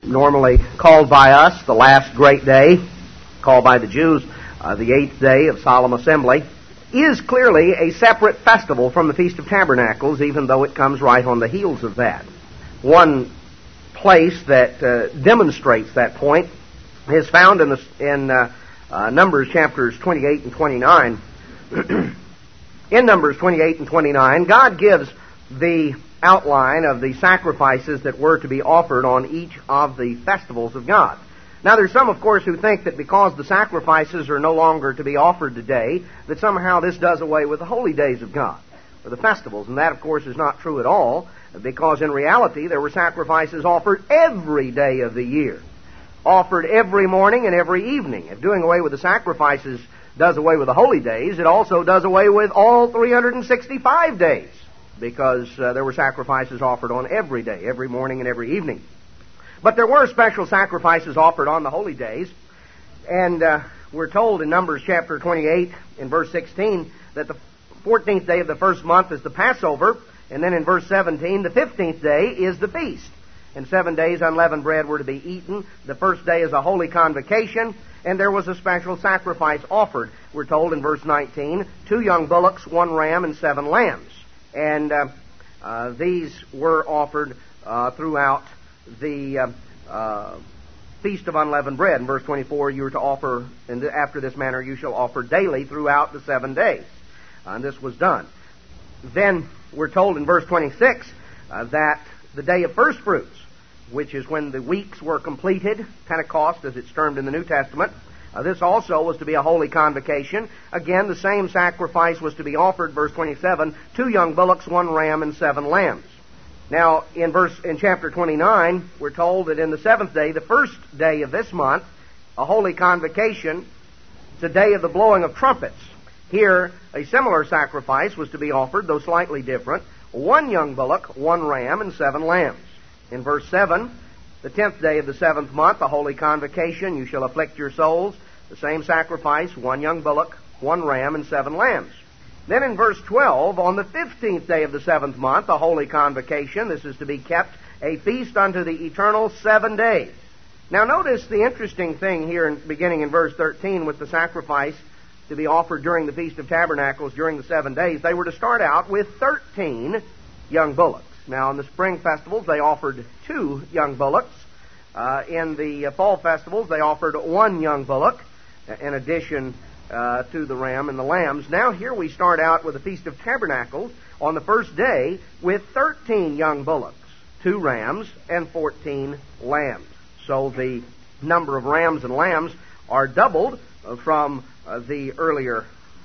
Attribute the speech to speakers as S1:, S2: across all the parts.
S1: normally called by us the last great day, called by the Jews the eighth day of Solemn Assembly, is clearly a separate festival from the Feast of Tabernacles, even though it comes right on the heels of that. One place that demonstrates that point is found in Numbers chapters 28 and 29. In Numbers 28 and 29, God gives the outline of the sacrifices that were to be offered on each of the festivals of God. Now, there's some, of course, who think that because the sacrifices are no longer to be offered today, that somehow this does away with the holy days of God, or the festivals. And that, of course, is not true at all, because in reality there were sacrifices offered every day of the year, offered every morning and every evening. If doing away with the sacrifices does away with the holy days, it also does away with all 365 days, because there were sacrifices offered on every day, every morning and every evening. But there were special sacrifices offered on the holy days, and we're told in Numbers chapter 28 in verse 16 that the 14th day of the first month is the Passover, and then in verse 17 the 15th day is the feast. And 7 days unleavened bread were to be eaten. The first day is a holy convocation, and there was a special sacrifice offered. We're told in verse 19, 2 young bullocks, 1 ram, and 7 lambs. And these were offered throughout the Feast of Unleavened Bread. In verse 24, you were to offer, and after this manner you shall offer daily throughout the 7 days. And this was done. Then we're told in verse 26 that the day of first fruits, which is when the weeks were completed, Pentecost as it's termed in the New Testament, this also was to be a holy convocation. Again, the same sacrifice was to be offered, verse 27, 2 young bullocks, 1 ram, and 7 lambs. Now, in chapter 29, we're told that in the 7th day, the first day of this month, a holy convocation, it's a day of the blowing of trumpets. Here, a similar sacrifice was to be offered, though slightly different, 1 young bullock, 1 ram, and 7 lambs. In verse 7, the 10th day of the 7th month, a holy convocation, you shall afflict your souls. The same sacrifice, 1 young bullock, 1 ram, and 7 lambs. Then in verse 12, on the 15th day of the 7th month, a holy convocation. This is to be kept a feast unto the eternal 7 days. Now notice the interesting thing here, beginning in verse 13, with the sacrifice to be offered during the Feast of Tabernacles during the 7 days. They were to start out with 13 young bullocks. Now in the spring festivals, they offered 2 young bullocks. In the fall festivals, they offered 1 young bullock, in addition to the ram and the lambs. Now here we start out with the Feast of Tabernacles on the first day with 13 young bullocks, 2 rams, and 14 lambs. So the number of rams and lambs are doubled from the earlier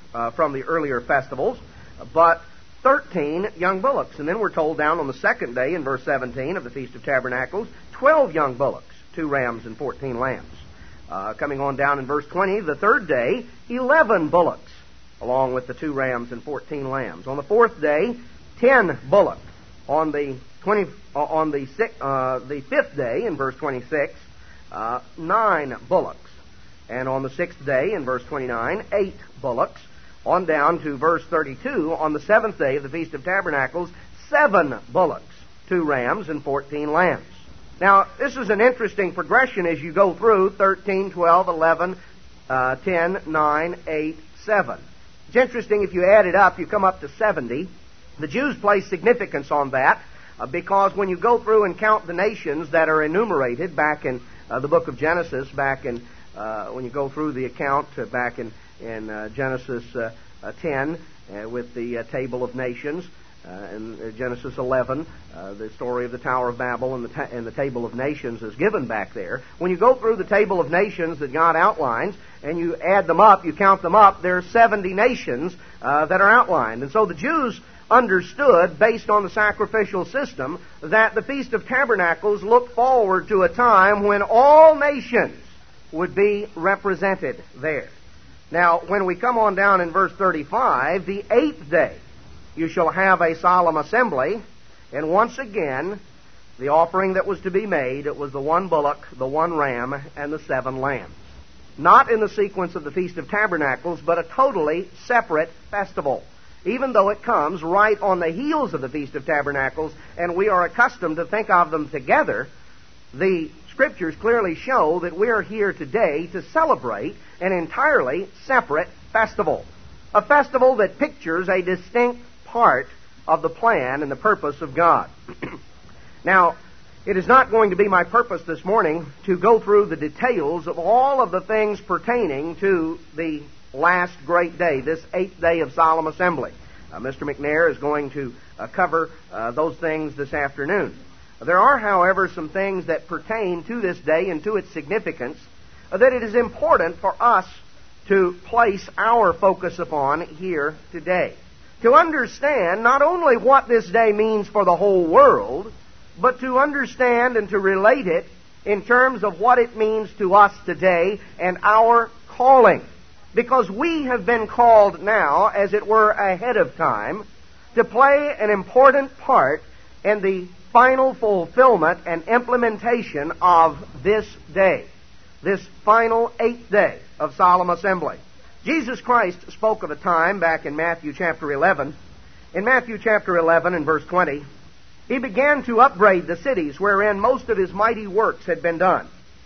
S1: festivals, but 13 young bullocks. And then we're told down on the second day in verse 17 of the Feast of Tabernacles, 12 young bullocks, 2 rams, and 14 lambs. Coming on down in verse 20, the third day, 11 bullocks, along with the 2 rams and 14 lambs. On the fourth day, 10 bullocks. On the fifth day, in verse 26, 9 bullocks. And on the 6th day, in verse 29, 8 bullocks. On down to verse 32, on the 7th day of the Feast of Tabernacles, 7 bullocks, 2 rams, and 14 lambs. Now, this is an interesting progression as you go through 13, 12, 11, 10, 9, 8, 7. It's interesting, if you add it up, you come up to 70. The Jews place significance on that because when you go through and count the nations that are enumerated back in the book of Genesis, when you go through the account back in Genesis 10 with the table of nations, in Genesis 11, the story of the Tower of Babel and the Table of Nations is given back there. When you go through the Table of Nations that God outlines, and you add them up, you count them up, there are 70 nations that are outlined. And so the Jews understood, based on the sacrificial system, that the Feast of Tabernacles looked forward to a time when all nations would be represented there. Now, when we come on down in verse 35, the 8th day, you shall have a solemn assembly, and once again, the offering that was to be made, it was the 1 bullock, the 1 ram, and the 7 lambs. Not in the sequence of the Feast of Tabernacles, but a totally separate festival, even though it comes right on the heels of the Feast of Tabernacles, and we are accustomed to think of them together. The Scriptures clearly show that we're here today to celebrate an entirely separate festival. A festival that pictures a distinct part of the plan and the purpose of God. Now, it is not going to be my purpose this morning to go through the details of all of the things pertaining to the last great day, this 8th day of Solemn Assembly. Mr. McNair is going to cover those things this afternoon. There are, however, some things that pertain to this day and to its significance that it is important for us to place our focus upon here today. To understand not only what this day means for the whole world, but to understand and to relate it in terms of what it means to us today and our calling. Because we have been called now, as it were ahead of time, to play an important part in the final fulfillment and implementation of this day, this final 8th day of Solemn Assembly. Jesus Christ spoke of a time back in Matthew chapter 11. In Matthew chapter 11 and verse 20, He began to upbraid the cities wherein most of His mighty works had been done,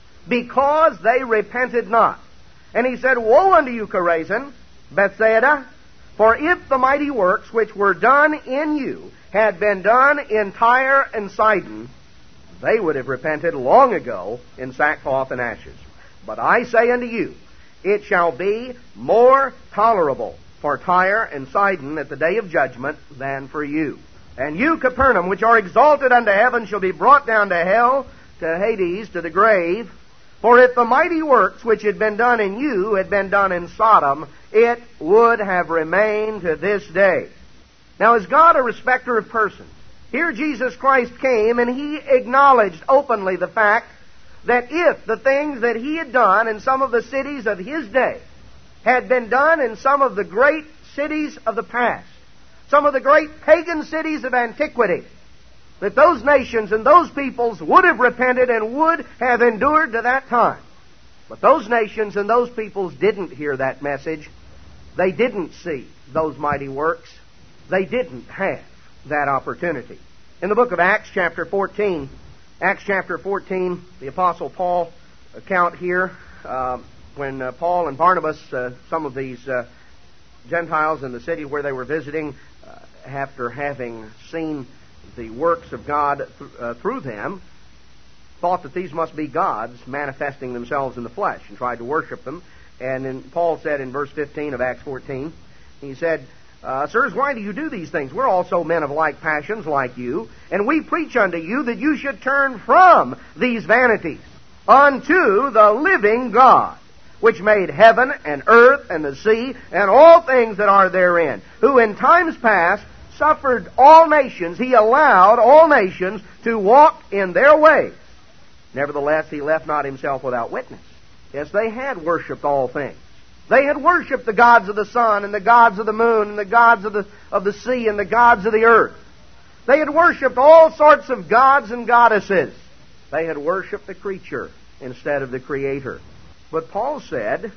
S1: because they repented not. And He said, Woe unto you, Chorazin, Bethsaida! For if the mighty works which were done in you had been done in Tyre and Sidon, they would have repented long ago in sackcloth and ashes. But I say unto you, it shall be more tolerable for Tyre and Sidon at the day of judgment than for you. And you, Capernaum, which are exalted unto heaven, shall be brought down to hell, to Hades, to the grave. For if the mighty works which had been done in you had been done in Sodom, it would have remained to this day. Now, is God a respecter of persons? Here Jesus Christ came and He acknowledged openly the fact that if the things that He had done in some of the cities of His day had been done in some of the great cities of the past, some of the great pagan cities of antiquity, that those nations and those peoples would have repented and would have endured to that time. But those nations and those peoples didn't hear that message. They didn't see those mighty works. They didn't have that opportunity. In the book of Acts chapter 14, the Apostle Paul account here, when Paul and Barnabas, some of these Gentiles in the city where they were visiting, after having seen the works of God through them, thought that these must be gods manifesting themselves in the flesh, and tried to worship them. And then Paul said in verse 15 of Acts 14, he said, Sirs, why do you do these things? We're also men of like passions like you, and we preach unto you that you should turn from these vanities unto the living God, which made heaven and earth and the sea and all things that are therein, who in times past suffered all nations. He allowed all nations to walk in their ways. Nevertheless, He left not Himself without witness. Yes, they had worshipped all things. They had worshipped the gods of the sun and the gods of the moon and the gods of the sea and the gods of the earth. They had worshipped all sorts of gods and goddesses. They had worshipped the creature instead of the Creator. But Paul said,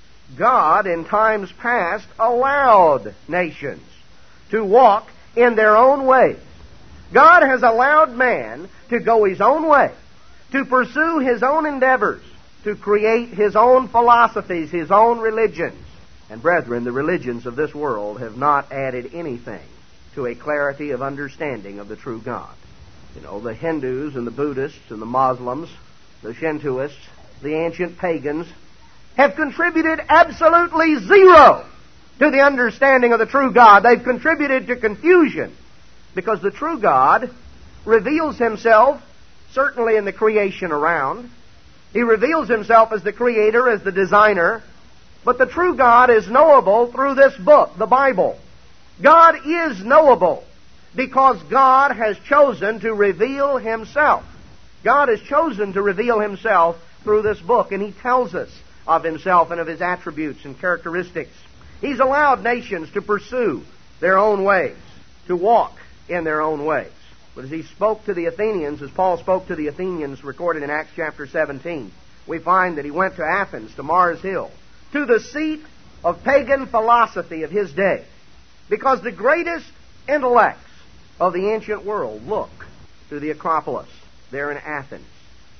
S1: God in times past allowed nations to walk in their own ways. God has allowed man to go his own way, to pursue his own endeavors, to create his own philosophies, his own religions. And brethren, the religions of this world have not added anything to a clarity of understanding of the true God. You know, the Hindus and the Buddhists and the Muslims, the Shintoists, the ancient pagans, have contributed absolutely zero to the understanding of the true God. They've contributed to confusion, because the true God reveals Himself certainly in the creation around. He reveals Himself as the Creator, as the designer. But the true God is knowable through this book, the Bible. God is knowable because God has chosen to reveal Himself. God has chosen to reveal Himself through this book, and He tells us of Himself and of His attributes and characteristics. He's allowed nations to pursue their own ways, to walk in their own ways. But as He spoke to the Athenians, as Paul spoke to the Athenians recorded in Acts chapter 17, we find that he went to Athens, to Mars Hill, to the seat of pagan philosophy of his day. Because the greatest intellects of the ancient world look to the Acropolis there in Athens.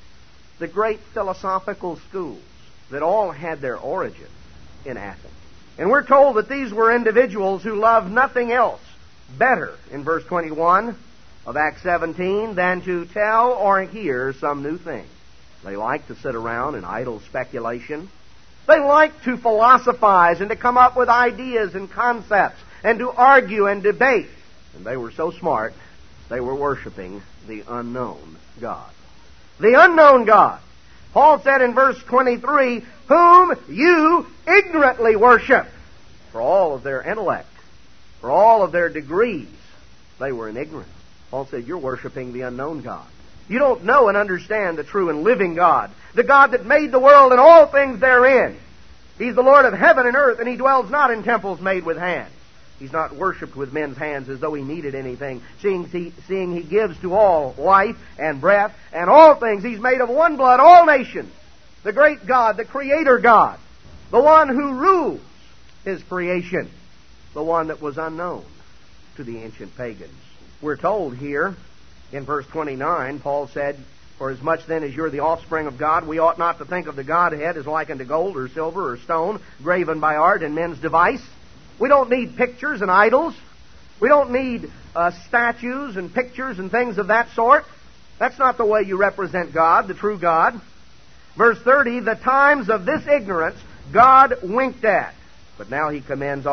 S1: the great philosophical schools that all had their origin in Athens. And we're told that these were individuals who loved nothing else better, in verse 21 of Acts 17, than to tell or hear some new thing. They liked to sit around in idle speculation. They liked to philosophize and to come up with ideas and concepts and to argue and debate. And they were so smart, they were worshiping the unknown God. The unknown God. Paul said in verse 23, whom you ignorantly worship. For all of their intellect, for all of their degrees, they were in ignorance. Paul said, you're worshiping the unknown God. You don't know and understand the true and living God, the God that made the world and all things therein. He's the Lord of heaven and earth, and He dwells not in temples made with hands. He's not worshipped with men's hands as though He needed anything, seeing He gives to all life and breath and all things. He's made of one blood all nations. The great God, the Creator God, the one who rules His creation, the one that was unknown to the ancient pagans. We're told here in verse 29, Paul said, for as much then as you're the offspring of God, we ought not to think of the Godhead as likened to gold or silver or stone, graven by art and men's device. We don't need pictures and idols. We don't need statues and pictures and things of that sort. That's not the way you represent God, the true God. Verse 30, the times of this ignorance God winked at. But now He commands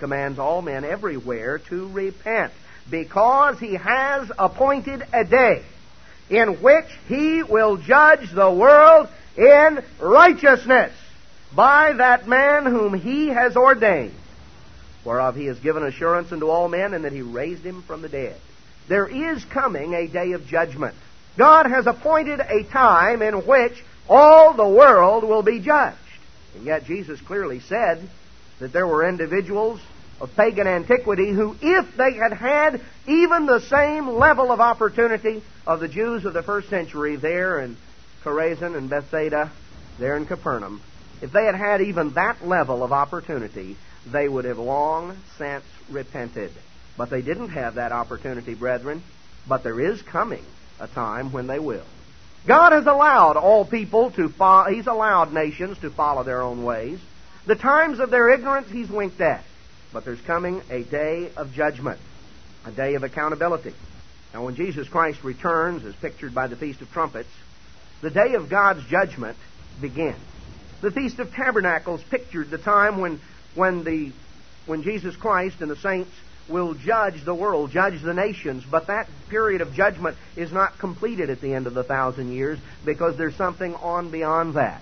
S1: all men everywhere to repent, because He has appointed a day in which He will judge the world in righteousness by that man whom He has ordained, whereof He has given assurance unto all men, and that He raised Him from the dead. There is coming a day of judgment. God has appointed a time in which all the world will be judged. And yet Jesus clearly said that there were individuals of pagan antiquity who, if they had had even the same level of opportunity of the Jews of the first century there in Chorazin and Bethsaida, there in Capernaum, if they had had even that level of opportunity, they would have long since repented. But they didn't have that opportunity, brethren. But there is coming a time when they will. God has allowed all people to follow, He's allowed nations to follow their own ways. The times of their ignorance He's winked at. But there's coming a day of judgment, a day of accountability. Now, when Jesus Christ returns, as pictured by the Feast of Trumpets, the day of God's judgment begins. The Feast of Tabernacles pictured the time when Jesus Christ and the saints will judge the world, judge the nations. But that period of judgment is not completed at the end of the 1,000 years, because there's something on beyond that.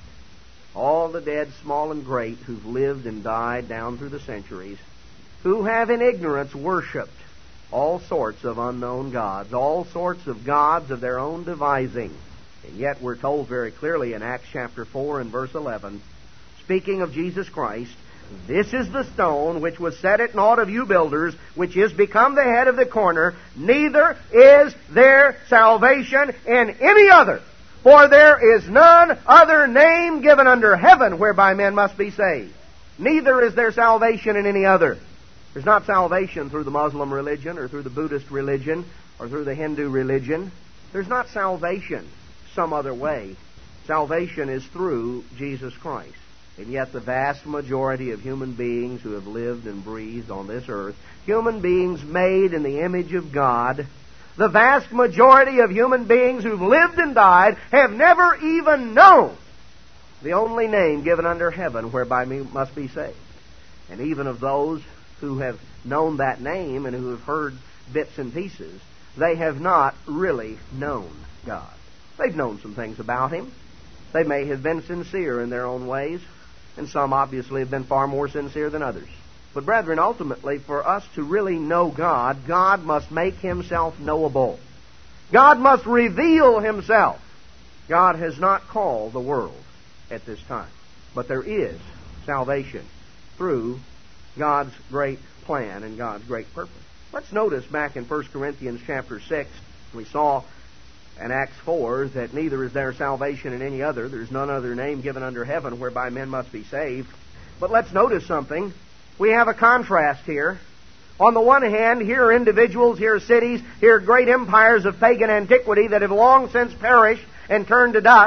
S1: All the dead, small and great, who've lived and died down through the centuries, who have in ignorance worshipped all sorts of unknown gods, all sorts of gods of their own devising. And yet we're told very clearly in Acts chapter 4 and verse 11, speaking of Jesus Christ, this is the stone which was set at naught of you builders, which is become the head of the corner. Neither is there salvation in any other, for there is none other name given under heaven whereby men must be saved. Neither is there salvation in any other. There's not salvation through the Muslim religion or through the Buddhist religion or through the Hindu religion. There's not salvation some other way. Salvation is through Jesus Christ. And yet the vast majority of human beings who have lived and breathed on this earth, human beings made in the image of God, the vast majority of human beings who've lived and died have never even known the only name given under heaven whereby we must be saved. And even of those who have known that name and who have heard bits and pieces, they have not really known God. They've known some things about Him. They may have been sincere in their own ways, and some obviously have been far more sincere than others. But brethren, ultimately, for us to really know God, God must make Himself knowable. God must reveal Himself. God has not called the world at this time. But there is salvation through God's great plan and God's great purpose. Let's notice back in 1 Corinthians chapter 6, we saw in Acts 4 that neither is there salvation in any other. There's none other name given under heaven whereby men must be saved. But let's notice something. We have a contrast here. On the one hand, here are individuals, here are cities, here are great empires of pagan antiquity that have long since perished and turned to dust.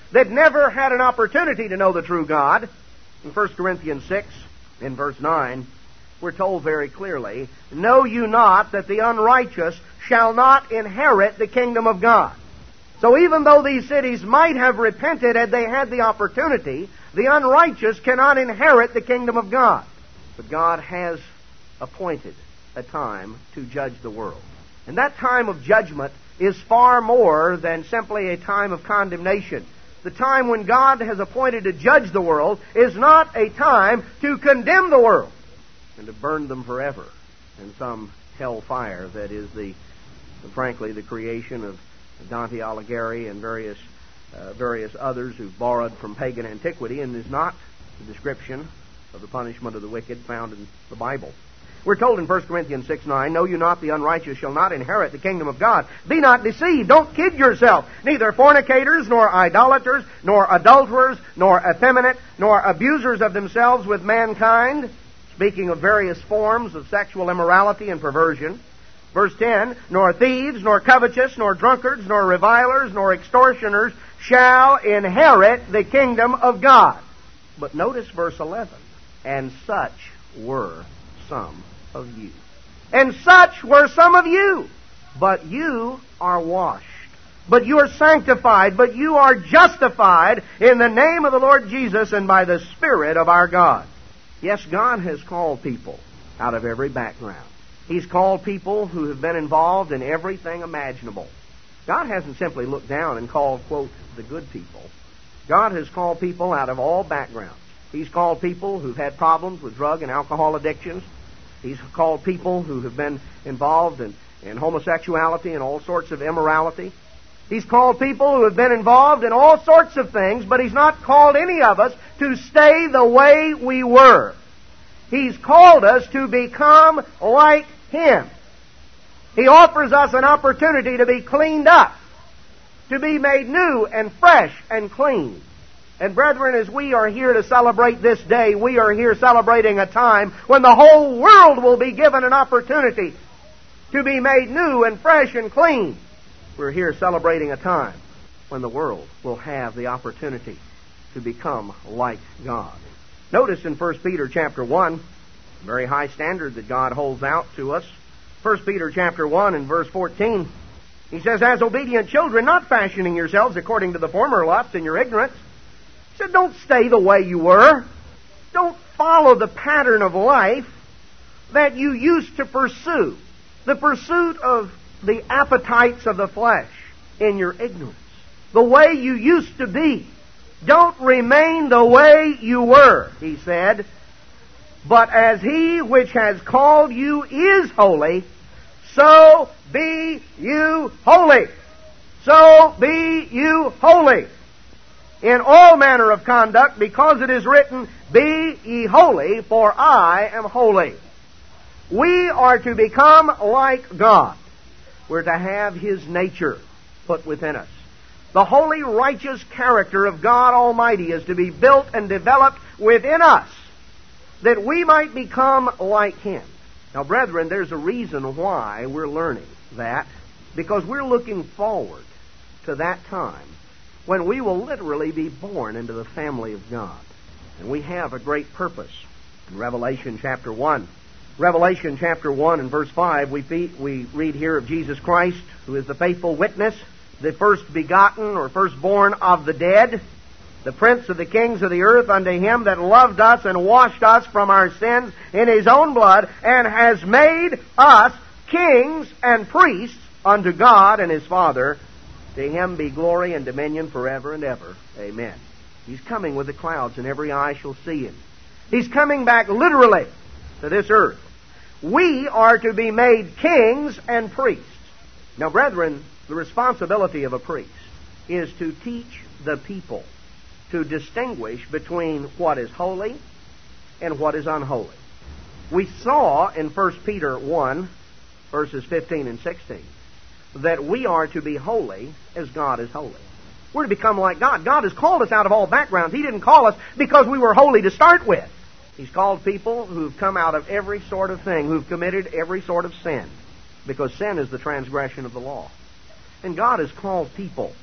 S1: that never had an opportunity to know the true God. In 1 Corinthians 6, in verse 9, we're told very clearly, "Know you not that the unrighteous shall not inherit the kingdom of God?" So even though these cities might have repented had they had the opportunity, the unrighteous cannot inherit the kingdom of God. But God has appointed a time to judge the world. And that time of judgment is far more than simply a time of condemnation. The time when God has appointed to judge the world is not a time to condemn the world and to burn them forever in some hell fire that is frankly the creation of Dante Alighieri and various others who borrowed from pagan antiquity, and is not the description of the punishment of the wicked found in the Bible. We're told in 1 Corinthians 6:9, "Know you not the unrighteous shall not inherit the kingdom of God? Be not deceived, don't kid yourself. Neither fornicators, nor idolaters, nor adulterers, nor effeminate, nor abusers of themselves with mankind," speaking of various forms of sexual immorality and perversion. Verse 10, "Nor thieves, nor covetous, nor drunkards, nor revilers, nor extortioners shall inherit the kingdom of God." But notice verse 11, "And such were some of you." And such were some of you. But you are washed. But you are sanctified. But you are justified in the name of the Lord Jesus and by the Spirit of our God. Yes, God has called people out of every background. He's called people who have been involved in everything imaginable. God hasn't simply looked down and called, quote, the good people. God has called people out of all backgrounds. He's called people who've had problems with drug and alcohol addictions. He's called people who have been involved in homosexuality and all sorts of immorality. He's called people who have been involved in all sorts of things, but He's not called any of us to stay the way we were. He's called us to become like Him. He offers us an opportunity to be cleaned up, to be made new and fresh and clean. And brethren, as we are here to celebrate this day, we are here celebrating a time when the whole world will be given an opportunity to be made new and fresh and clean. We're here celebrating a time when the world will have the opportunity to become like God. Notice in 1 Peter chapter 1, a very high standard that God holds out to us. 1 Peter chapter 1 and verse 14, he says, "As obedient children, not fashioning yourselves according to the former lusts in your ignorance." He said, don't stay the way you were. Don't follow the pattern of life that you used to pursue. The pursuit of the appetites of the flesh in your ignorance. The way you used to be. Don't remain the way you were, he said. But as He which has called you is holy, so be you holy. So be you holy. In all manner of conduct, because it is written, "Be ye holy, for I am holy." We are to become like God. We're to have His nature put within us. The holy, righteous character of God Almighty is to be built and developed within us, that we might become like Him. Now, brethren, there's a reason why we're learning that, because we're looking forward to that time when we will literally be born into the family of God. And we have a great purpose. In Revelation chapter 1, Revelation chapter 1 and verse 5, we read here of Jesus Christ, who is the faithful witness, the first begotten or firstborn of the dead, the prince of the kings of the earth, unto Him that loved us and washed us from our sins in His own blood, and has made us kings and priests unto God and His Father. To Him be glory and dominion forever and ever. Amen. He's coming with the clouds, and every eye shall see Him. He's coming back literally to this earth. We are to be made kings and priests. Now, brethren, the responsibility of a priest is to teach the people to distinguish between what is holy and what is unholy. We saw in 1 Peter 1, verses 15 and 16, that we are to be holy as God is holy. We're to become like God. God has called us out of all backgrounds. He didn't call us because we were holy to start with. He's called people who've come out of every sort of thing, who've committed every sort of sin, because sin is the transgression of the law. And God has called people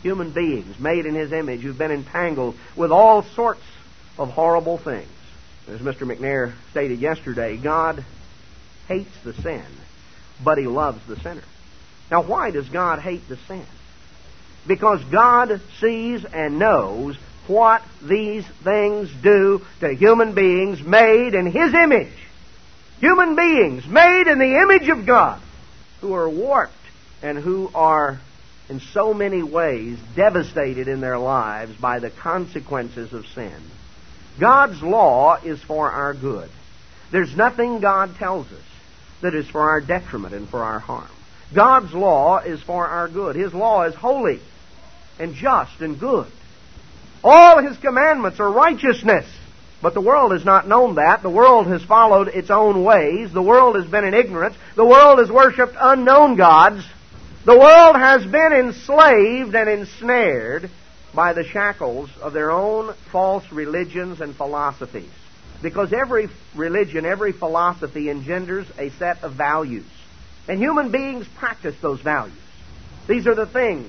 S1: Human beings made in His image who've been entangled with all sorts of horrible things. As Mr. McNair stated yesterday, God hates the sin, but He loves the sinner. Now, why does God hate the sin? Because God sees and knows what these things do to human beings made in His image. Human beings made in the image of God, who are warped and who are in so many ways devastated in their lives by the consequences of sin. God's law is for our good. There's nothing God tells us that is for our detriment and for our harm. God's law is for our good. His law is holy and just and good. All His commandments are righteousness. But the world has not known that. The world has followed its own ways. The world has been in ignorance. The world has worshipped unknown gods. The world has been enslaved and ensnared by the shackles of their own false religions and philosophies. Because every religion, every philosophy engenders a set of values. And human beings practice those values. These are the things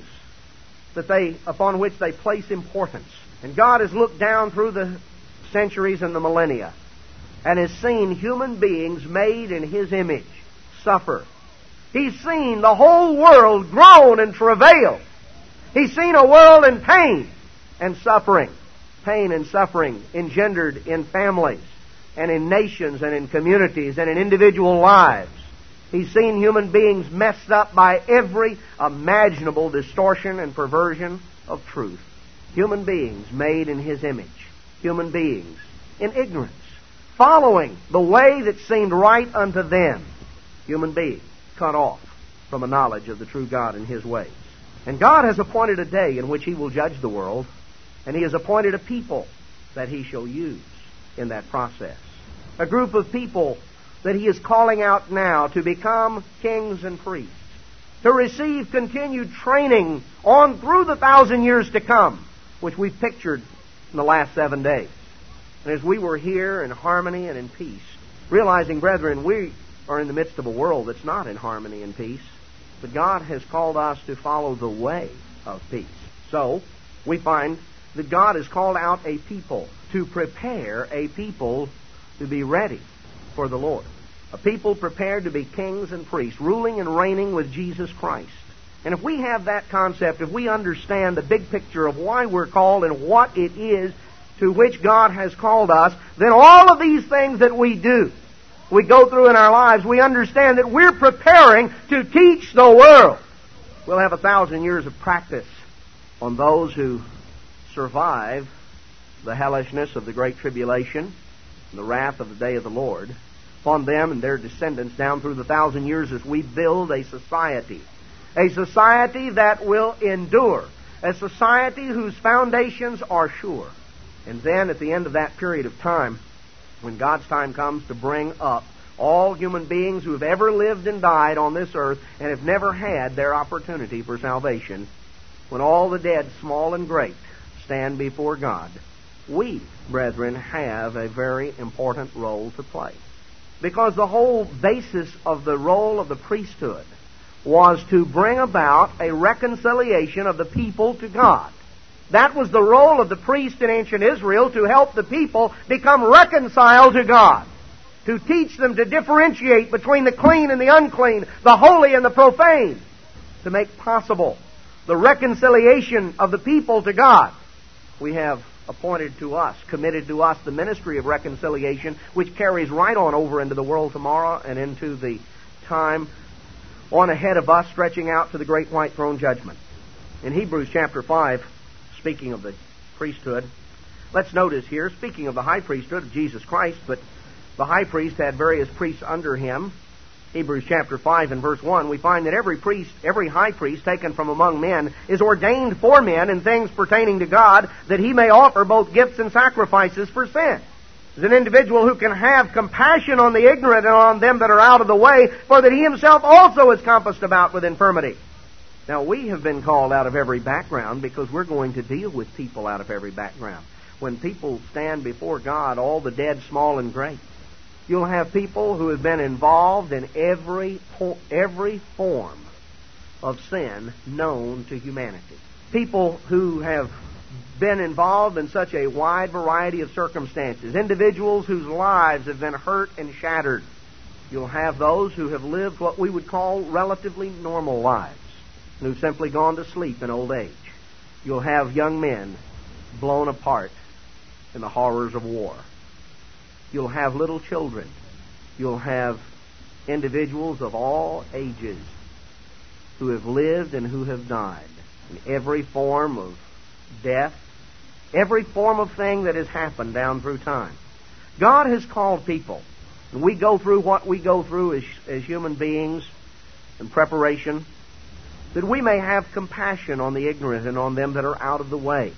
S1: upon which they place importance. And God has looked down through the centuries and the millennia and has seen human beings made in His image suffer. He's seen the whole world groan and travail. He's seen a world in pain and suffering. Pain and suffering engendered in families and in nations and in communities and in individual lives. He's seen human beings messed up by every imaginable distortion and perversion of truth. Human beings made in His image. Human beings in ignorance, following the way that seemed right unto them. Human beings cut off from a knowledge of the true God and His ways. And God has appointed a day in which He will judge the world, and He has appointed a people that He shall use in that process. A group of people that He is calling out now to become kings and priests, to receive continued training on through the 1,000 years to come, which we've pictured in the last 7 days. And as we were here in harmony and in peace, realizing, brethren, we are in the midst of a world that's not in harmony and peace, but God has called us to follow the way of peace. So, we find that God has called out a people to prepare a people to be ready for the Lord. A people prepared to be kings and priests, ruling and reigning with Jesus Christ. And if we have that concept, if we understand the big picture of why we're called and what it is to which God has called us, then all of these things that we do, we go through in our lives, we understand that we're preparing to teach the world. We'll have 1,000 years of practice on those who survive the hellishness of the Great Tribulation and the wrath of the day of the Lord, upon them and their descendants down through the 1,000 years as we build a society that will endure, a society whose foundations are sure. And then at the end of that period of time, when God's time comes to bring up all human beings who have ever lived and died on this earth and have never had their opportunity for salvation, when all the dead, small and great, stand before God, we, brethren, have a very important role to play. Because the whole basis of the role of the priesthood was to bring about a reconciliation of the people to God. That was the role of the priest in ancient Israel, to help the people become reconciled to God, to teach them to differentiate between the clean and the unclean, the holy and the profane, to make possible the reconciliation of the people to God. We have appointed to us, committed to us, the ministry of reconciliation, which carries right on over into the world tomorrow and into the time on ahead of us, stretching out to the great white throne judgment. In Hebrews chapter 5, speaking of the priesthood, let's notice here, speaking of the high priesthood of Jesus Christ, but the high priest had various priests under him. Hebrews chapter 5 and verse 1, we find that every priest, every high priest taken from among men is ordained for men in things pertaining to God, that he may offer both gifts and sacrifices for sin. Is an individual who can have compassion on the ignorant and on them that are out of the way, for that he himself also is compassed about with infirmity. Now, we have been called out of every background because we're going to deal with people out of every background. When people stand before God, all the dead, small and great, you'll have people who have been involved in every form of sin known to humanity. People who have been involved in such a wide variety of circumstances, individuals whose lives have been hurt and shattered. You'll have those who have lived what we would call relatively normal lives, and who've simply gone to sleep in old age. You'll have young men blown apart in the horrors of war. You'll have little children. You'll have individuals of all ages who have lived and who have died in every form of death, every form of thing that has happened down through time. God has called people, and we go through what we go through as human beings in preparation, that we may have compassion on the ignorant and on them that are out of the way.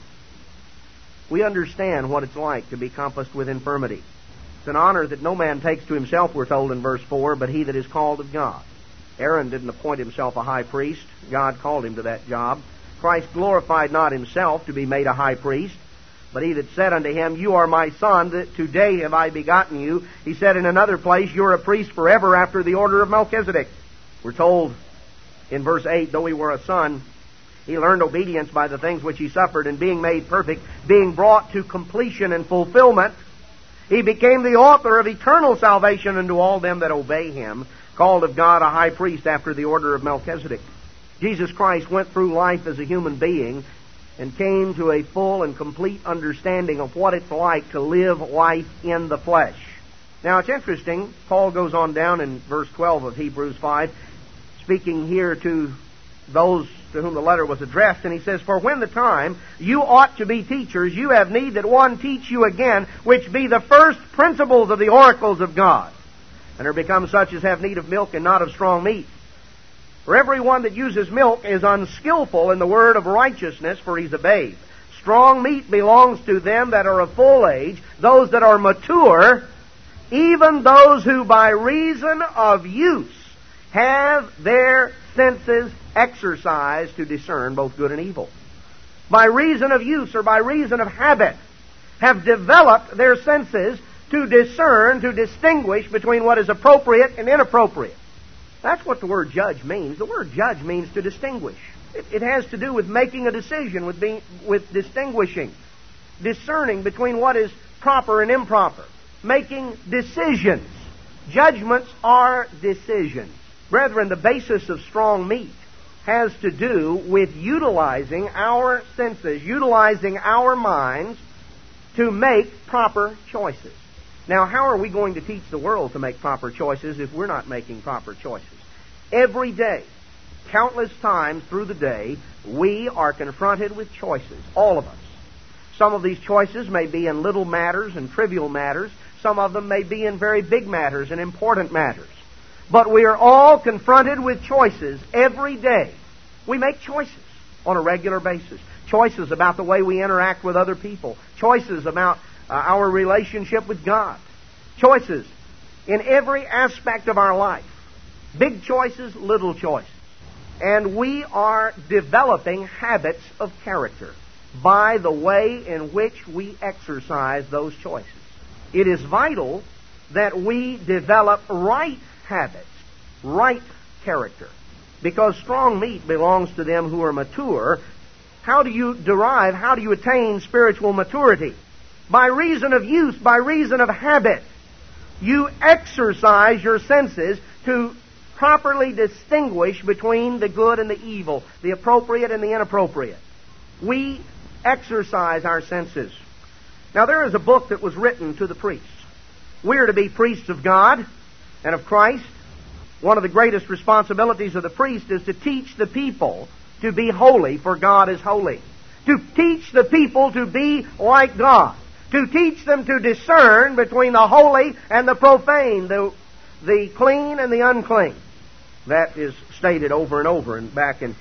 S1: We understand what it's like to be compassed with infirmity. It's an honor that no man takes to himself, we're told in verse 4, but he that is called of God. Aaron didn't appoint himself a high priest. God called him to that job. Christ glorified not himself to be made a high priest, but he that said unto him, You are my son, that today have I begotten you. He said in another place, You're a priest forever after the order of Melchizedek. We're told in verse 8, though he were a son, he learned obedience by the things which he suffered, and being made perfect, being brought to completion and fulfillment, he became the author of eternal salvation unto all them that obey him, called of God a high priest after the order of Melchizedek. Jesus Christ went through life as a human being and came to a full and complete understanding of what it's like to live life in the flesh. Now it's interesting, Paul goes on down in verse 12 of Hebrews 5, speaking here to those to whom the letter was addressed, and he says, For when the time you ought to be teachers, you have need that one teach you again, which be the first principles of the oracles of God, and are become such as have need of milk and not of strong meat. For every one that uses milk is unskillful in the word of righteousness, for he's a babe. Strong meat belongs to them that are of full age, those that are mature, even those who by reason of use have their senses exercised to discern both good and evil. By reason of use or by reason of habit, have developed their senses to discern, to distinguish between what is appropriate and inappropriate. That's what the word judge means. The word judge means to distinguish. It has to do with making a decision, with distinguishing, discerning between what is proper and improper, making decisions. Judgments are decisions. Brethren, the basis of strong meat has to do with utilizing our senses, utilizing our minds to make proper choices. Now, how are we going to teach the world to make proper choices if we're not making proper choices? Every day, countless times through the day, we are confronted with choices, all of us. Some of these choices may be in little matters and trivial matters. Some of them may be in very big matters and important matters. But we are all confronted with choices every day. We make choices on a regular basis. Choices about the way we interact with other people. Choices about our relationship with God. Choices in every aspect of our life. Big choices, little choices. And we are developing habits of character by the way in which we exercise those choices. It is vital that we develop right habits, right character. Because strong meat belongs to them who are mature. How do you attain spiritual maturity? By reason of use, by reason of habit. You exercise your senses to properly distinguish between the good and the evil, the appropriate and the inappropriate. We exercise our senses. Now, there is a book that was written to the priests. We are to be priests of God and of Christ. One of the greatest responsibilities of the priest is to teach the people to be holy, for God is holy. To teach the people to be like God. To teach them to discern between the holy and the profane, the clean and the unclean. That is stated over and over. And back in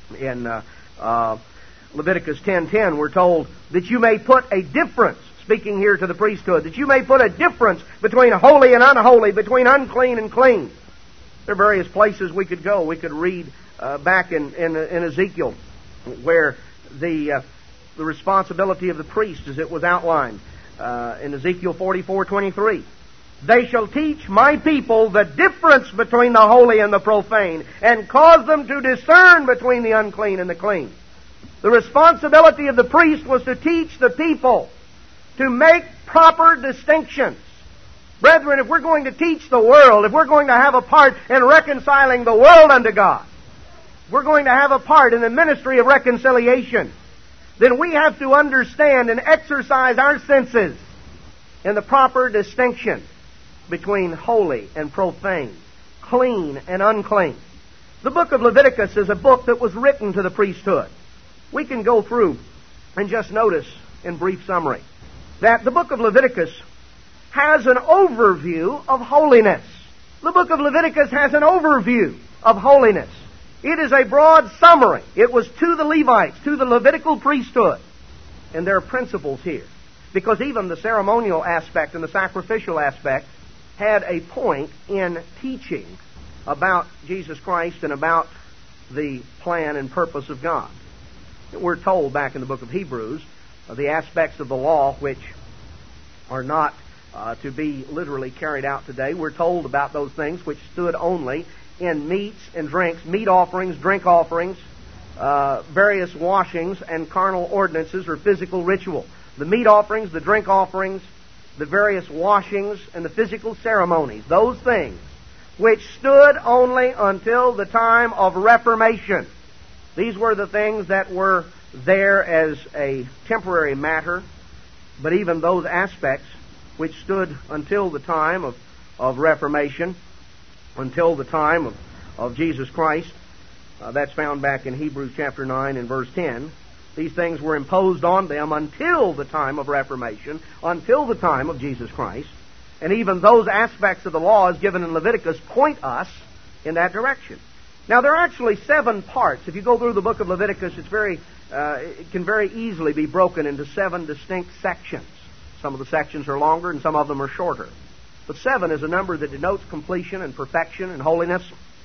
S1: Leviticus 10:10, we're told that you may put a difference, speaking here to the priesthood, that you may put a difference between holy and unholy, between unclean and clean. There are various places we could go. We could read back in Ezekiel, where the responsibility of the priest, as it was outlined in Ezekiel 44:23. They shall teach my people the difference between the holy and the profane, and cause them to discern between the unclean and the clean. The responsibility of the priest was to teach the people to make proper distinctions. Brethren, if we're going to teach the world, if we're going to have a part in reconciling the world unto God, we're going to have a part in the ministry of reconciliation, then we have to understand and exercise our senses in the proper distinction between holy and profane, clean and unclean. The book of Leviticus is a book that was written to the priesthood. We can go through and just notice in brief summary that the book of Leviticus has an overview of holiness. The book of Leviticus has an overview of holiness. It is a broad summary. It was to the Levites, to the Levitical priesthood. And there are principles here. Because even the ceremonial aspect and the sacrificial aspect had a point in teaching about Jesus Christ and about the plan and purpose of God. We're told back in the book of Hebrews the aspects of the law which are not to be literally carried out today. We're told about those things which stood only in meats and drinks, meat offerings, drink offerings, various washings, and carnal ordinances or physical ritual. The meat offerings, the drink offerings, the various washings, and the physical ceremonies, those things which stood only until the time of Reformation. These were the things that were there as a temporary matter, but even those aspects which stood until the time of Reformation, until the time of Jesus Christ, that's found back in Hebrews chapter 9 and verse 10. These things were imposed on them until the time of Reformation, until the time of Jesus Christ. And even those aspects of the law as given in Leviticus point us in that direction. Now, there are actually 7 parts. If you go through the book of Leviticus, it can very easily be broken into 7 distinct sections. Some of the sections are longer and some of them are shorter. But 7 is a number that denotes completion and perfection and holiness.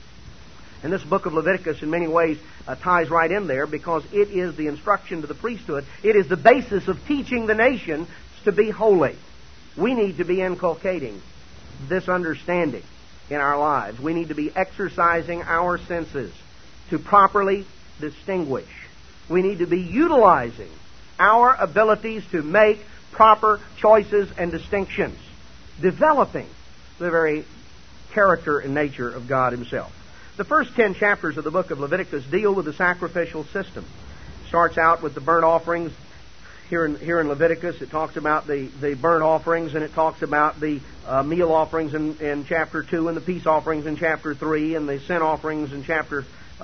S1: And this book of Leviticus in many ways ties right in there because it is the instruction to the priesthood. It is the basis of teaching the nation to be holy. We need to be inculcating this understanding in our lives. We need to be exercising our senses to properly distinguish. We need to be utilizing our abilities to make proper choices and distinctions, developing the very character and nature of God Himself. The first 10 chapters of the book of Leviticus deal with the sacrificial system. It starts out with the burnt offerings. Here in Leviticus, it talks about the burnt offerings, and it talks about the meal offerings in chapter 2, and the peace offerings in chapter 3, and the sin offerings in chapter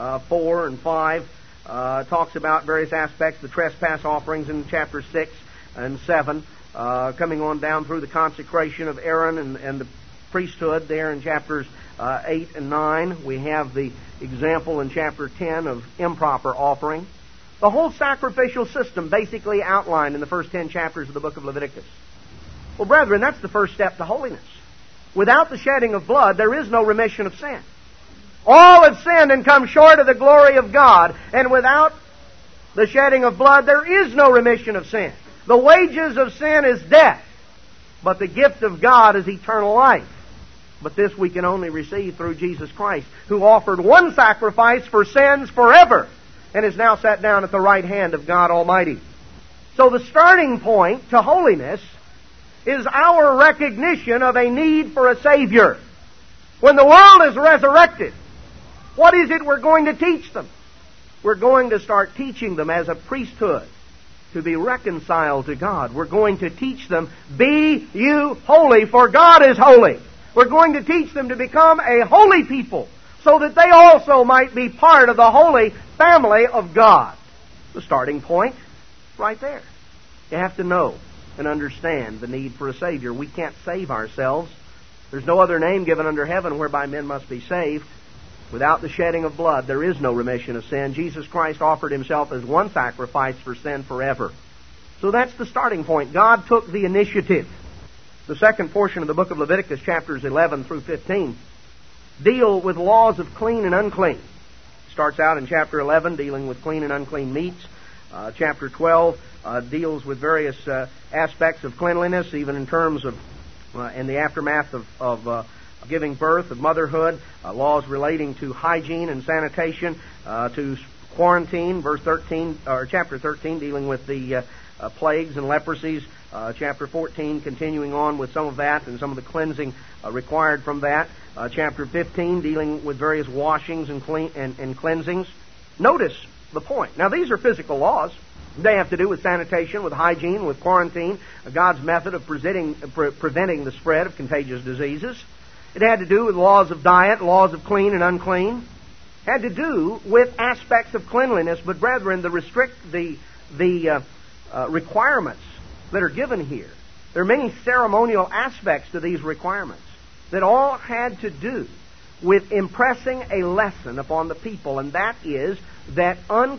S1: 4 and 5. It talks about various aspects, the trespass offerings in chapter 6 and 7, coming on down through the consecration of Aaron and the priesthood there in chapters 8 and 9. We have the example in chapter 10 of improper offering. The whole sacrificial system basically outlined in the first 10 chapters of the book of Leviticus. Well, brethren, that's the first step to holiness. Without the shedding of blood, there is no remission of sin. All have sinned and come short of the glory of God, and without the shedding of blood, there is no remission of sin. The wages of sin is death, but the gift of God is eternal life. But this we can only receive through Jesus Christ, who offered one sacrifice for sins forever, and is now sat down at the right hand of God Almighty. So the starting point to holiness is our recognition of a need for a Savior. When the world is resurrected, what is it we're going to teach them? We're going to start teaching them as a priesthood to be reconciled to God. We're going to teach them, be you holy, for God is holy. We're going to teach them to become a holy people, so that they also might be part of the holy family of God. The starting point, right there. You have to know and understand the need for a Savior. We can't save ourselves. There's no other name given under heaven whereby men must be saved. Without the shedding of blood, there is no remission of sin. Jesus Christ offered Himself as one sacrifice for sin forever. So that's the starting point. God took the initiative. The second portion of the book of Leviticus, chapters 11 through 15, deal with laws of clean and unclean. Starts out in chapter 11 dealing with clean and unclean meats. Chapter 12 deals with various aspects of cleanliness, even in terms of, in the aftermath of giving birth, of motherhood, laws relating to hygiene and sanitation, to quarantine, verse 13, or chapter 13, dealing with the plagues and leprosies. Chapter 14, continuing on with some of that and some of the cleansing required from that. Chapter 15, dealing with various washings and cleansings. Notice the point. Now, these are physical laws. They have to do with sanitation, with hygiene, with quarantine, God's method of preventing the spread of contagious diseases. It had to do with laws of diet, laws of clean and unclean. It had to do with aspects of cleanliness. But brethren, the requirements that are given here, there are many ceremonial aspects to these requirements that all had to do with impressing a lesson upon the people, and that is that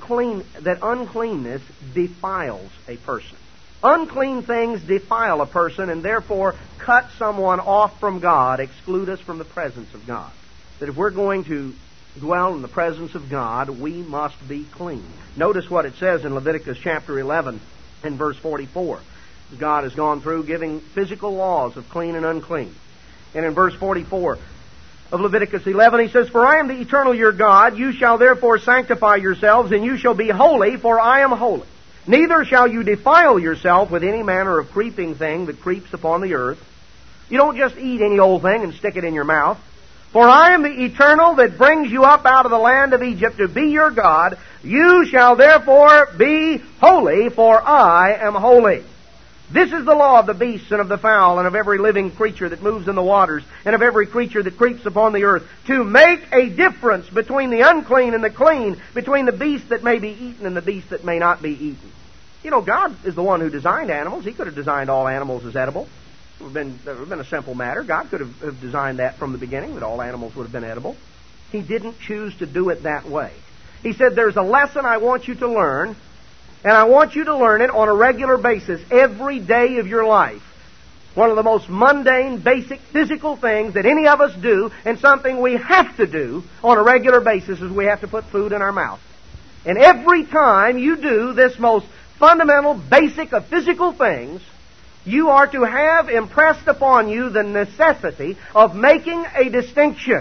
S1: uncleanness defiles a person. Unclean things defile a person and therefore cut someone off from God, exclude us from the presence of God. That if we're going to dwell in the presence of God, we must be clean. Notice what it says in Leviticus chapter 11 and verse 44. God has gone through giving physical laws of clean and unclean. And in verse 44 of Leviticus 11, he says, "For I am the eternal your God, you shall therefore sanctify yourselves, and you shall be holy, for I am holy. Neither shall you defile yourself with any manner of creeping thing that creeps upon the earth." You don't just eat any old thing and stick it in your mouth. "For I am the eternal that brings you up out of the land of Egypt to be your God. You shall therefore be holy, for I am holy. This is the law of the beasts and of the fowl and of every living creature that moves in the waters and of every creature that creeps upon the earth, to make a difference between the unclean and the clean, between the beast that may be eaten and the beast that may not be eaten." You know, God is the one who designed animals. He could have designed all animals as edible. It would have been a simple matter. God could have designed that from the beginning, that all animals would have been edible. He didn't choose to do it that way. He said, "There's a lesson I want you to learn, and I want you to learn it on a regular basis, every day of your life." One of the most mundane, basic, physical things that any of us do, and something we have to do on a regular basis, is we have to put food in our mouth. And every time you do this most fundamental, basic of physical things, you are to have impressed upon you the necessity of making a distinction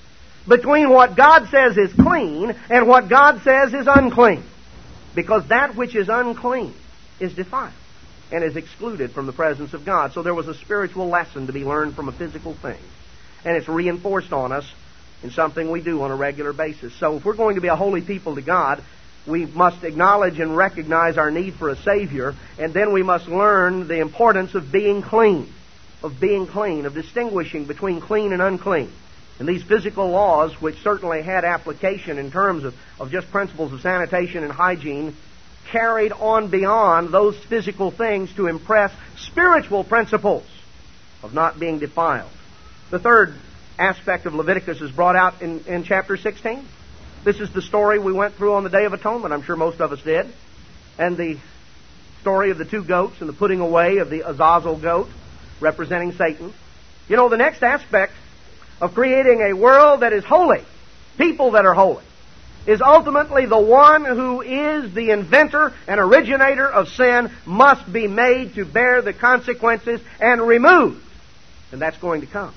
S1: between what God says is clean and what God says is unclean. Because that which is unclean is defiled and is excluded from the presence of God. So there was a spiritual lesson to be learned from a physical thing. And it's reinforced on us in something we do on a regular basis. So if we're going to be a holy people to God, we must acknowledge and recognize our need for a Savior, and then we must learn the importance of being clean, of distinguishing between clean and unclean. And these physical laws, which certainly had application in terms of just principles of sanitation and hygiene, carried on beyond those physical things to impress spiritual principles of not being defiled. The third aspect of Leviticus is brought out in chapter 16. This is the story we went through on the Day of Atonement. I'm sure most of us did. And the story of the two goats and the putting away of the Azazel goat, representing Satan. You know, the next aspect of creating a world that is holy, people that are holy, is ultimately the one who is the inventor and originator of sin must be made to bear the consequences and removed. And that's going to come.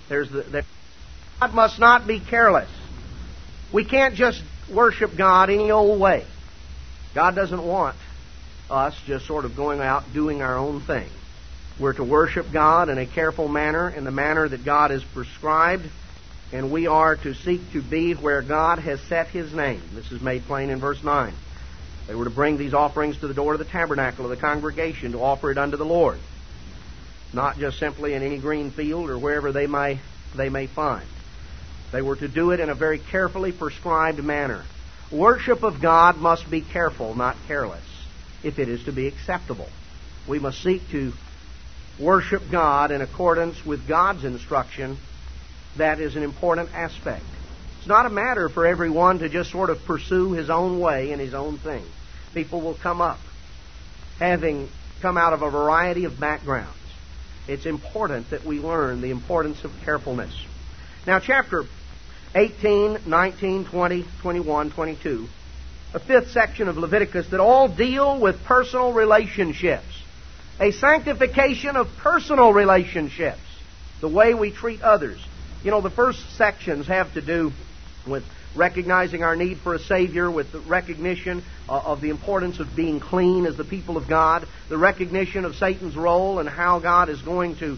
S1: God must not be careless. We can't just worship God any old way. God doesn't want us just sort of going out doing our own thing. We're to worship God in a careful manner, in the manner that God has prescribed, and we are to seek to be where God has set His name. This is made plain in verse 9. They were to bring these offerings to the door of the tabernacle of the congregation to offer it unto the Lord, not just simply in any green field or wherever they may find. They were to do it in a very carefully prescribed manner. Worship of God must be careful, not careless, if it is to be acceptable. We must seek to worship God in accordance with God's instruction. That is an important aspect. It's not a matter for everyone to just sort of pursue his own way and his own thing. People will come up, having come out of a variety of backgrounds. It's important that we learn the importance of carefulness. Now, chapter 18, 19, 20, 21, 22, a fifth section of Leviticus that all deal with personal relationships. A sanctification of personal relationships, the way we treat others. You know, the first sections have to do with recognizing our need for a Savior, with the recognition of the importance of being clean as the people of God, the recognition of Satan's role and how God is going to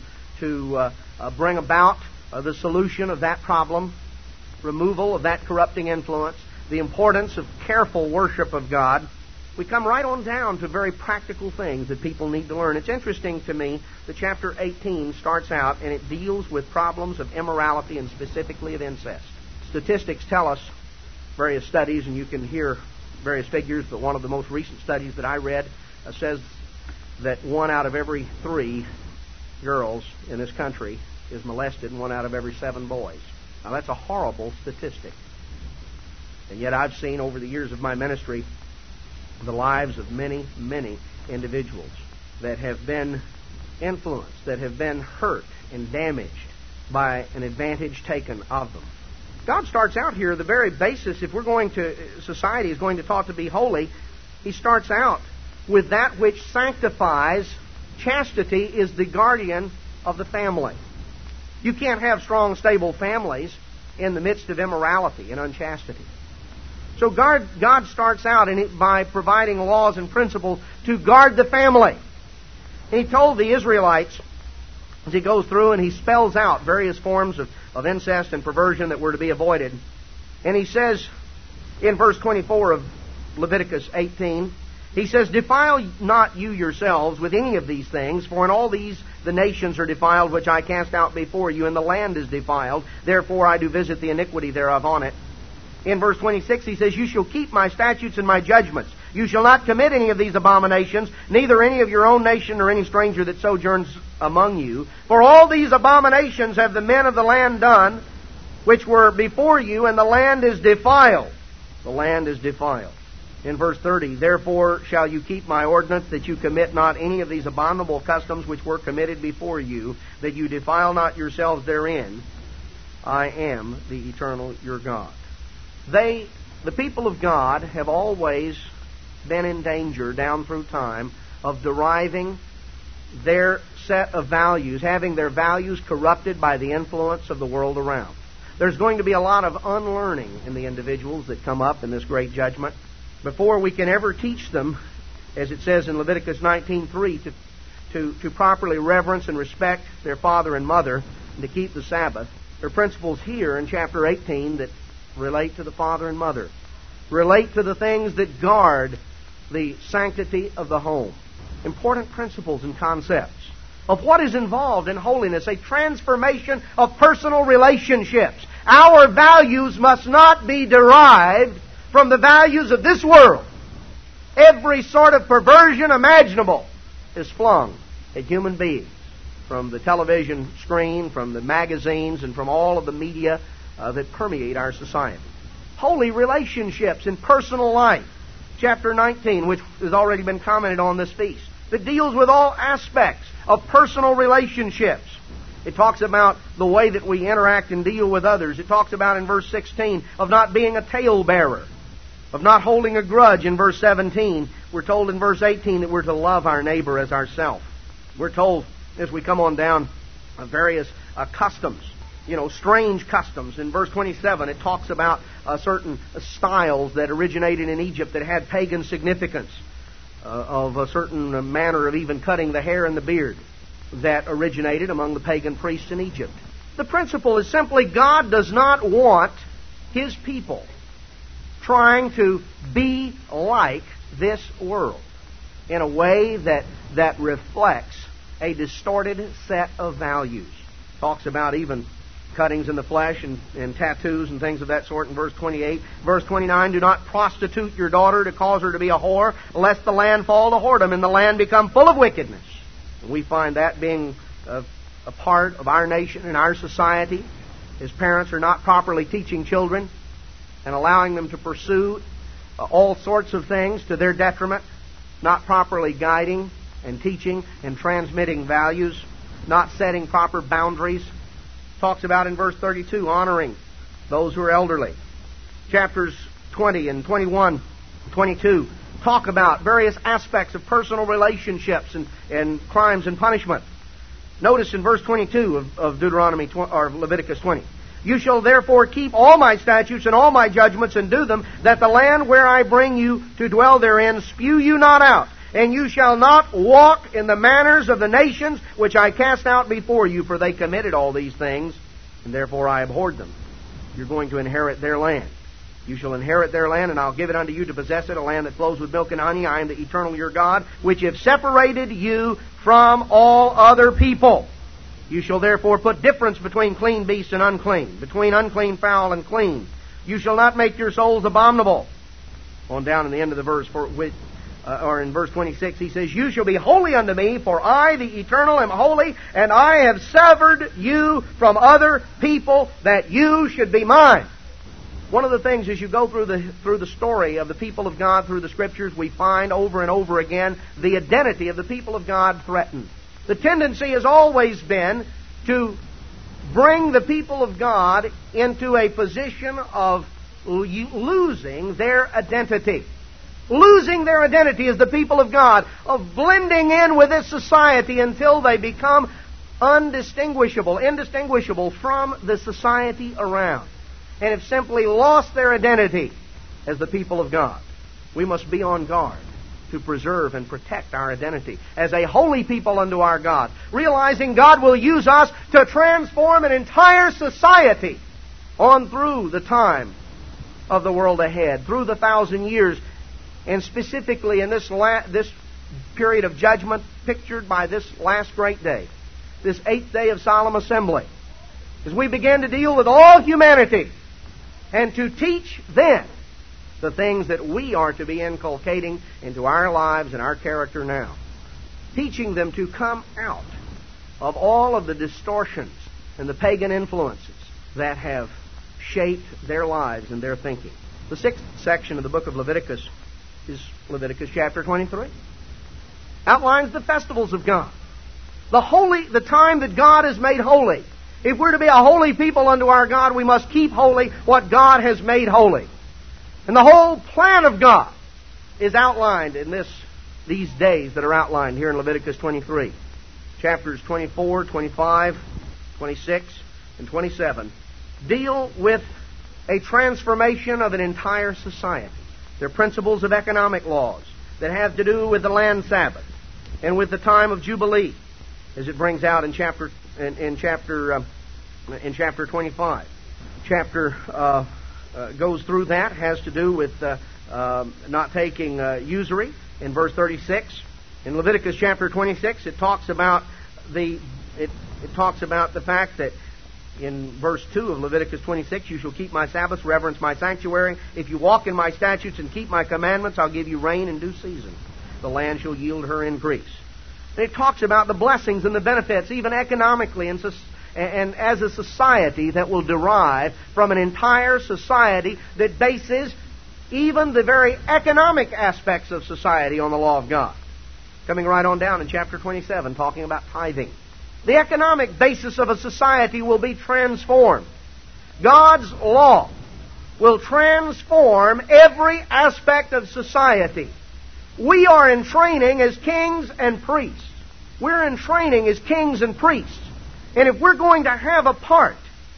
S1: bring about the solution of that problem, removal of that corrupting influence, the importance of careful worship of God. We come right on down to very practical things that people need to learn. It's interesting to me that chapter 18 starts out and it deals with problems of immorality and specifically of incest. Statistics tell us, various studies, and you can hear various figures, but one of the most recent studies that I read says that 1 out of every 3 girls in this country is molested and 1 out of every 7 boys. Now that's a horrible statistic. And yet I've seen over the years of my ministry the lives of many, many individuals that have been influenced, that have been hurt and damaged by an advantage taken of them. God starts out here, the very basis, if we're going to, society is going to taught to be holy, He starts out with that which sanctifies. Chastity is the guardian of the family. You can't have strong, stable families in the midst of immorality and unchastity. So God starts out by providing laws and principles to guard the family. And He told the Israelites, as He goes through and He spells out various forms of incest and perversion that were to be avoided. And He says in verse 24 of Leviticus 18, He says, "Defile not you yourselves with any of these things, for in all these the nations are defiled, which I cast out before you, and the land is defiled. Therefore I do visit the iniquity thereof on it." In verse 26 He says, "You shall keep my statutes and my judgments. You shall not commit any of these abominations, neither any of your own nation nor any stranger that sojourns among you. For all these abominations have the men of the land done, which were before you, and the land is defiled." The land is defiled. In verse 30, "Therefore shall you keep my ordinance, that you commit not any of these abominable customs which were committed before you, that you defile not yourselves therein. I am the eternal your God." The people of God, have always been in danger down through time of deriving their set of values, having their values corrupted by the influence of the world around. There's going to be a lot of unlearning in the individuals that come up in this great judgment before we can ever teach them, as it says in Leviticus 19:3, to properly reverence and respect their father and mother and to keep the Sabbath. There are principles here in chapter 18 that relate to the father and mother, relate to the things that guard the sanctity of the home. Important principles and concepts of what is involved in holiness, a transformation of personal relationships. Our values must not be derived from the values of this world. Every sort of perversion imaginable is flung at human beings, from the television screen, from the magazines, and from all of the media that permeate our society. Holy relationships in personal life. Chapter 19, which has already been commented on this feast, that deals with all aspects of personal relationships. It talks about the way that we interact and deal with others. It talks about in verse 16 of not being a talebearer, of not holding a grudge. In verse 17, we're told in verse 18 that we're to love our neighbor as ourselves. We're told, as we come on down, various customs, strange customs. In verse 27, it talks about certain styles that originated in Egypt that had pagan significance, of a certain manner of even cutting the hair and the beard that originated among the pagan priests in Egypt. The principle is simply God does not want His people trying to be like this world in a way that reflects a distorted set of values. Talks about even cuttings in the flesh and tattoos and things of that sort in verse 28. Verse 29, "Do not prostitute your daughter to cause her to be a whore, lest the land fall to whoredom and the land become full of wickedness." And we find that being a part of our nation and our society. As parents are not properly teaching children and allowing them to pursue all sorts of things to their detriment, not properly guiding and teaching and transmitting values, not setting proper boundaries. Talks about in verse 32, honoring those who are elderly. Chapters 20 and 21, 22 talk about various aspects of personal relationships and crimes and punishment. Notice in verse 22 of Leviticus 20, You shall therefore keep all my statutes and all my judgments and do them, that the land where I bring you to dwell therein spew you not out. And you shall not walk in the manners of the nations which I cast out before you, for they committed all these things, and therefore I abhorred them. You're going to inherit their land. You shall inherit their land, and I'll give it unto you to possess it, a land that flows with milk and honey. I am the eternal your God, which have separated you from all other people. You shall therefore put difference between clean beasts and unclean, between unclean fowl and clean. You shall not make your souls abominable. On down in the end of the verse, or in verse 26, he says, You shall be holy unto me, for I, the eternal, am holy, and I have severed you from other people, that you should be mine. One of the things as you go through the story of the people of God through the Scriptures, we find over and over again the identity of the people of God threatened. The tendency has always been to bring the people of God into a position of losing their identity. Losing their identity as the people of God, of blending in with this society until they become indistinguishable from the society around, and have simply lost their identity as the people of God. We must be on guard to preserve and protect our identity as a holy people unto our God, realizing God will use us to transform an entire society on through the time of the world ahead, through the 1,000 years, and specifically in this period of judgment pictured by this last great day, this 8th day of solemn assembly, as we begin to deal with all humanity and to teach them the things that we are to be inculcating into our lives and our character now. Teaching them to come out of all of the distortions and the pagan influences that have shaped their lives and their thinking. The 6th section of the book of Leviticus is Leviticus chapter 23. Outlines the festivals of God. The time that God has made holy. If we're to be a holy people unto our God, we must keep holy what God has made holy. And the whole plan of God is outlined in these days that are outlined here in Leviticus 23. Chapters 24, 25, 26, and 27 deal with a transformation of an entire society. They're principles of economic laws that have to do with the land Sabbath and with the time of Jubilee, as it brings out in chapter 25. Chapter goes through that, has to do with not taking usury in verse 36. In Leviticus chapter 26, it talks about the fact that in verse 2 of Leviticus 26, you shall keep my Sabbaths, reverence my sanctuary. If you walk in my statutes and keep my commandments, I'll give you rain in due season. The land shall yield her increase. And it talks about the blessings and the benefits, even economically and as a society that will derive from an entire society that bases even the very economic aspects of society on the law of God. Coming right on down in chapter 27, talking about tithing. The economic basis of a society will be transformed. God's law will transform every aspect of society. We are in training as kings and priests. We're in training as kings and priests. And if we're going to have a part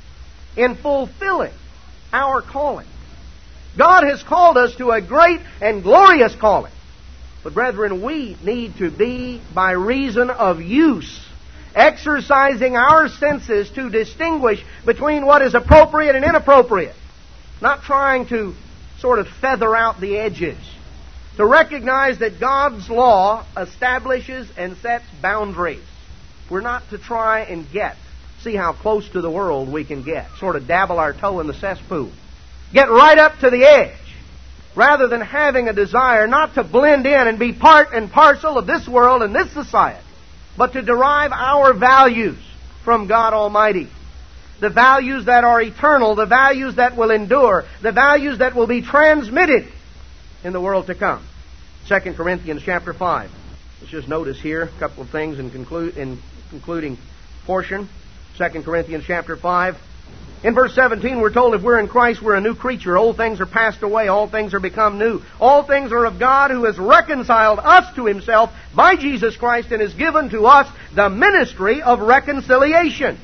S1: in fulfilling our calling, God has called us to a great and glorious calling. But brethren, we need to be, by reason of use, exercising our senses to distinguish between what is appropriate and inappropriate. Not trying to sort of feather out the edges. To recognize that God's law establishes and sets boundaries. We're not to try and see how close to the world we can get. Sort of dabble our toe in the cesspool. Get right up to the edge. Rather than having a desire not to blend in and be part and parcel of this world and this society, but to derive our values from God Almighty. The values that are eternal, the values that will endure, the values that will be transmitted in the world to come. 2 Corinthians chapter 5. Let's just notice here a couple of things in concluding portion. 2 Corinthians chapter 5. In verse 17 we're told if we're in Christ we're a new creature. Old things are passed away. All things are become new. All things are of God who has reconciled us to Himself by Jesus Christ and has given to us the ministry of reconciliation.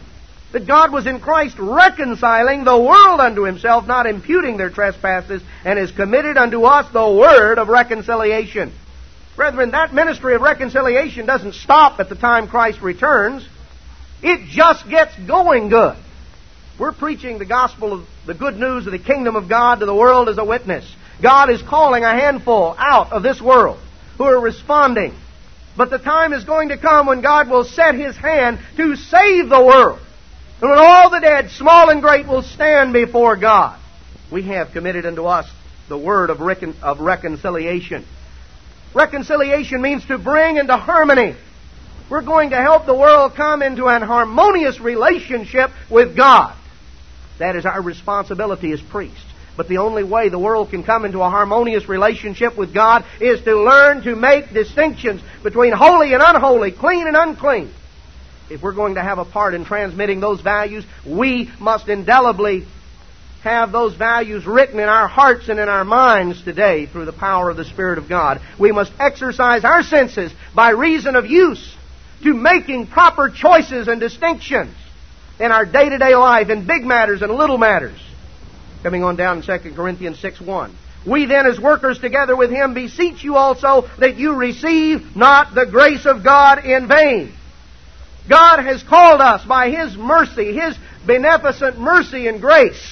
S1: That God was in Christ reconciling the world unto Himself, not imputing their trespasses, and has committed unto us the word of reconciliation. Brethren, that ministry of reconciliation doesn't stop at the time Christ returns. It just gets going good. We're preaching the gospel of the good news of the kingdom of God to the world as a witness. God is calling a handful out of this world who are responding. But the time is going to come when God will set His hand to save the world. And when all the dead, small and great, will stand before God. We have committed unto us the word of reconciliation. Reconciliation means to bring into harmony. We're going to help the world come into an harmonious relationship with God. That is our responsibility as priests. But the only way the world can come into a harmonious relationship with God is to learn to make distinctions between holy and unholy, clean and unclean. If we're going to have a part in transmitting those values, we must indelibly have those values written in our hearts and in our minds today through the power of the Spirit of God. We must exercise our senses by reason of use to making proper choices and distinctions in our day-to-day life, in big matters and little matters. Coming on down in 2 Corinthians 6:1. We then, as workers together with Him, beseech you also that you receive not the grace of God in vain. God has called us by His mercy, His beneficent mercy and grace.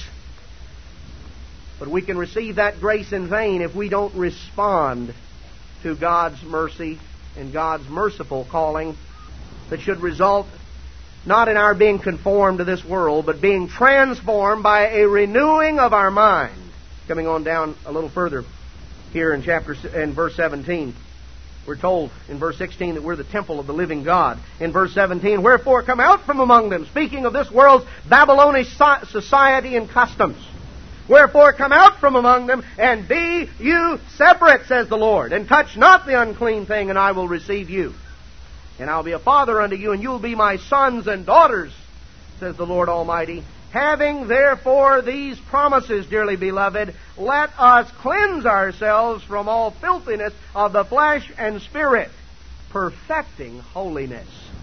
S1: But we can receive that grace in vain if we don't respond to God's mercy and God's merciful calling that should result not in our being conformed to this world, but being transformed by a renewing of our mind. Coming on down a little further here in verse 17. We're told in verse 16 that we're the temple of the living God. In verse 17, wherefore come out from among them, speaking of this world's Babylonish society and customs. Wherefore come out from among them, and be you separate, says the Lord, and touch not the unclean thing, and I will receive you. And I'll be a father unto you, and you'll be my sons and daughters, says the Lord Almighty. Having therefore these promises, dearly beloved, let us cleanse ourselves from all filthiness of the flesh and spirit, perfecting holiness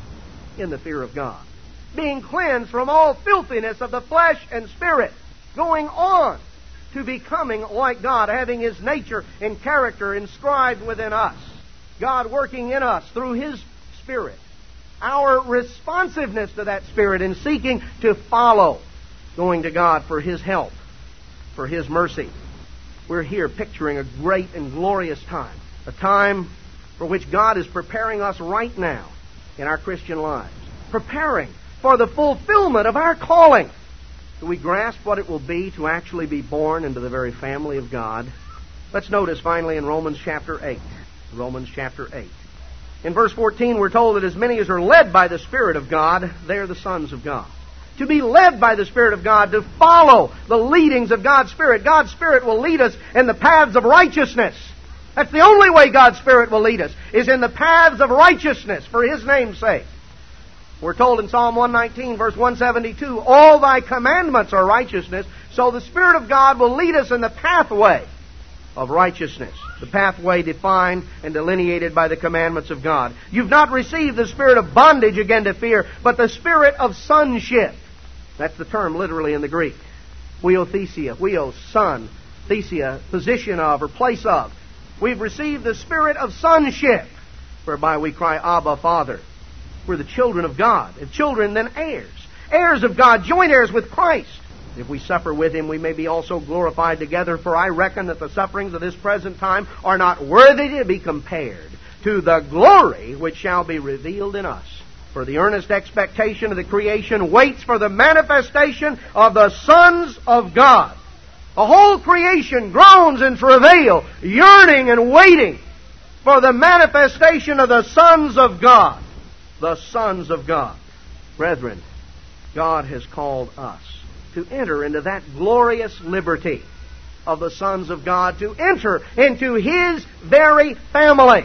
S1: in the fear of God. Being cleansed from all filthiness of the flesh and spirit, going on to becoming like God, having His nature and character inscribed within us. God working in us through His Spirit. Our responsiveness to that Spirit in seeking to follow, going to God for His help, for His mercy. We're here picturing a great and glorious time, a time for which God is preparing us right now in our Christian lives, preparing for the fulfillment of our calling. Do we grasp what it will be to actually be born into the very family of God? Let's notice finally in Romans chapter 8. Romans chapter 8. In verse 14 we're told that as many as are led by the Spirit of God, they are the sons of God. To be led by the Spirit of God, to follow the leadings of God's Spirit. God's Spirit will lead us in the paths of righteousness. That's the only way God's Spirit will lead us, is in the paths of righteousness for His name's sake. We're told in Psalm 119, verse 172, all Thy commandments are righteousness, so the Spirit of God will lead us in the pathway of righteousness, the pathway defined and delineated by the commandments of God. You've not received the spirit of bondage again to fear, but the spirit of sonship. That's the term literally in the Greek. Huiothesia, huios, son, thesia, position of or place of. We've received the spirit of sonship, whereby we cry, Abba, Father. We're the children of God. If children, then heirs. Heirs of God, joint heirs with Christ. If we suffer with Him, we may be also glorified together. For I reckon that the sufferings of this present time are not worthy to be compared to the glory which shall be revealed in us. For the earnest expectation of the creation waits for the manifestation of the sons of God. The whole creation groans in travail, yearning and waiting for the manifestation of the sons of God. The sons of God. Brethren, God has called us to enter into that glorious liberty of the sons of God, to enter into His very family,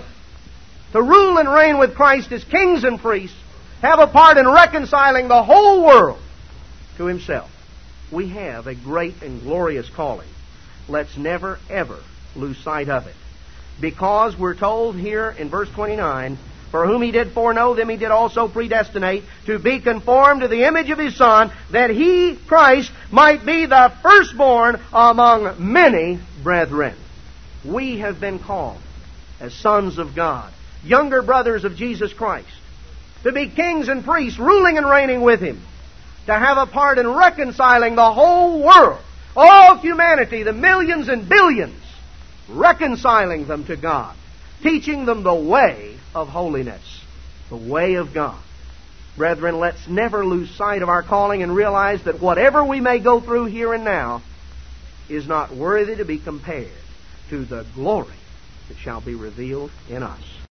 S1: to rule and reign with Christ as kings and priests, have a part in reconciling the whole world to Himself. We have a great and glorious calling. Let's never, ever lose sight of it. Because we're told here in verse 29, For whom He did foreknow, them He did also predestinate to be conformed to the image of His Son, that He, Christ, might be the firstborn among many brethren. We have been called as sons of God, younger brothers of Jesus Christ, to be kings and priests, ruling and reigning with Him, to have a part in reconciling the whole world, all humanity, the millions and billions, reconciling them to God, teaching them the way of holiness, the way of God. Brethren, let's never lose sight of our calling and realize that whatever we may go through here and now is not worthy to be compared to the glory that shall be revealed in us.